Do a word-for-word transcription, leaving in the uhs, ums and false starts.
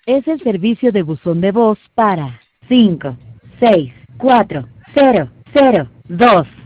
Es el servicio de buzón de voz para cinco seis cuatro cero cero dos.